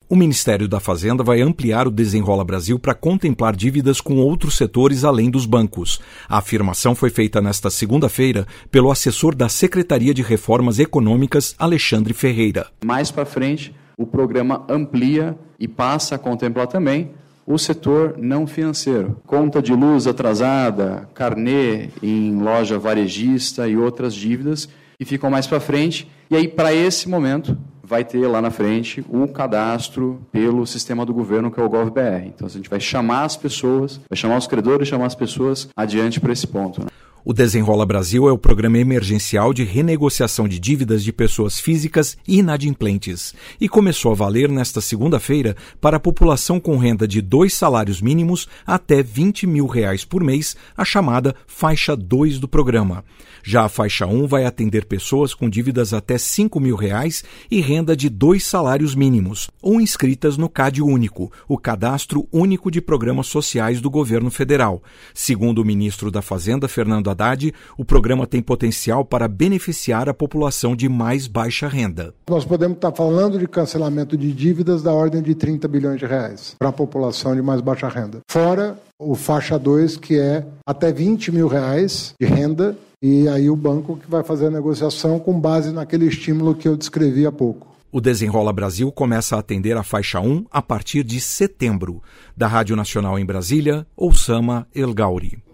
O Ministério da Fazenda vai ampliar o Desenrola Brasil para contemplar dívidas com outros setores além dos bancos. A afirmação foi feita nesta segunda-feira pelo assessor da Secretaria de Reformas Econômicas, Alexandre Ferreira. Mais para frente, o programa amplia e passa a contemplar também o setor não financeiro. Conta de luz atrasada, carnê em loja varejista e outras dívidas que ficam mais para frente. E aí, para esse momento, vai ter lá na frente o cadastro pelo sistema do governo, que é o GovBR. Então, a gente vai chamar as pessoas, vai chamar os credores, chamar as pessoas adiante para esse ponto, né? O Desenrola Brasil é o programa emergencial de renegociação de dívidas de pessoas físicas e inadimplentes e começou a valer nesta segunda-feira para a população com renda de 2 salários mínimos até R$20 mil por mês, a chamada faixa 2 do programa. Já a faixa 1 vai atender pessoas com dívidas até R$5 mil e renda de 2 salários mínimos ou inscritas no CAD Único, o Cadastro Único de Programas Sociais do Governo Federal. Segundo o ministro da Fazenda, Fernando Haddad, o programa tem potencial para beneficiar a população de mais baixa renda. Nós podemos estar falando de cancelamento de dívidas da ordem de R$30 bilhões para a população de mais baixa renda. Fora o faixa 2, que é até R$20 mil de renda, e aí o banco que vai fazer a negociação com base naquele estímulo que eu descrevi há pouco. O Desenrola Brasil começa a atender a faixa 1 a partir de setembro. Da Rádio Nacional em Brasília, Oussama El Gauri.